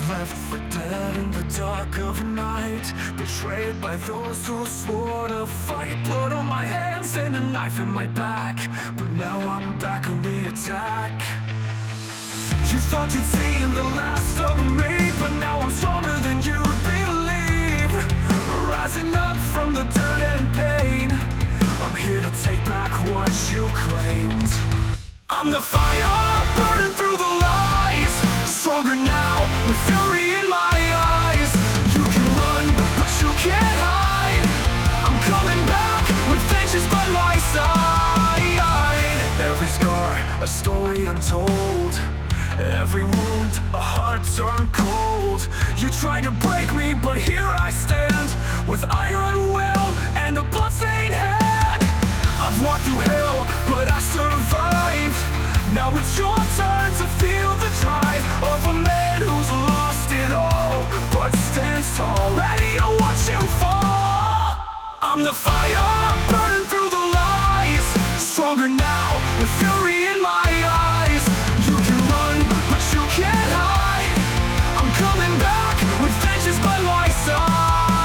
Left for dead in the dark of night, betrayed by those who swore to fight. Blood on my hands and a knife in my back, but now I'm back on the attack. You thought you'd seen the last of me, but now I'm stronger than you'd believe. Rising up from the dirt and pain, I'm here to take back what you claimed. I'm the fire burning through the lies, stronger now with fury in my eyes. You can run, but you can't hide. I'm coming back with vengeance by my side. Every scar, a story untold. Every wound, a heart turned cold. You tried to break me, but here I stand, with iron will and a bloodstained hand. I've walked through hell, but I survived. Now it's your turn to feel the drive of a man who's lost it all, but stands tall, ready to watch you fall. I'm the fire burning through the lies, stronger now with fury in my eyes. You can run, but you can't hide. I'm coming back with vengeance by my side.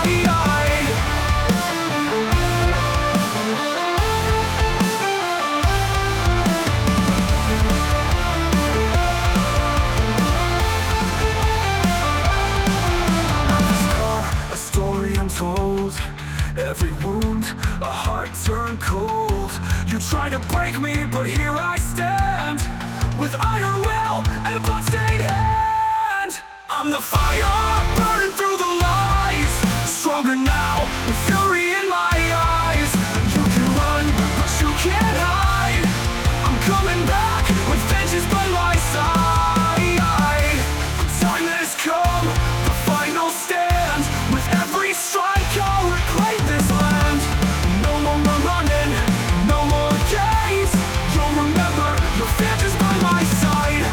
Every wound, a heart turned cold. You tried to break me, but here I stand, with iron will and a bloodstained hand. I'm the fire burning through the lies, stronger now with fury in my eyes. You can run, but you can't hide. I'm coming back with vengeance by my side. The time has come, the final stand. With every strike I'll reclaim this land. No more running, no more games. You'll remember your vengeance by my side.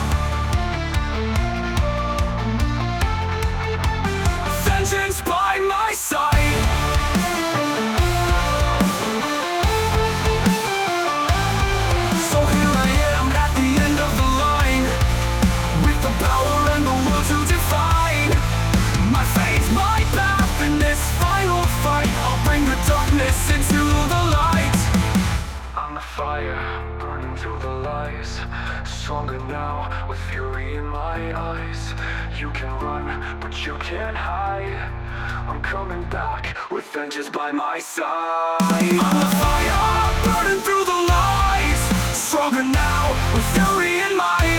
Vengeance by my side. So here I am at the end of the line, with the power and the will to define my fate, my path in this final fight. I'll bring the darkness into the light. I'm the fire burning through the lies, stronger now with fury in my eyes. You can run, but you can't hide. I'm coming back with vengeance by my side. I'm the fire burning through the lies, stronger now with fury in my eyes.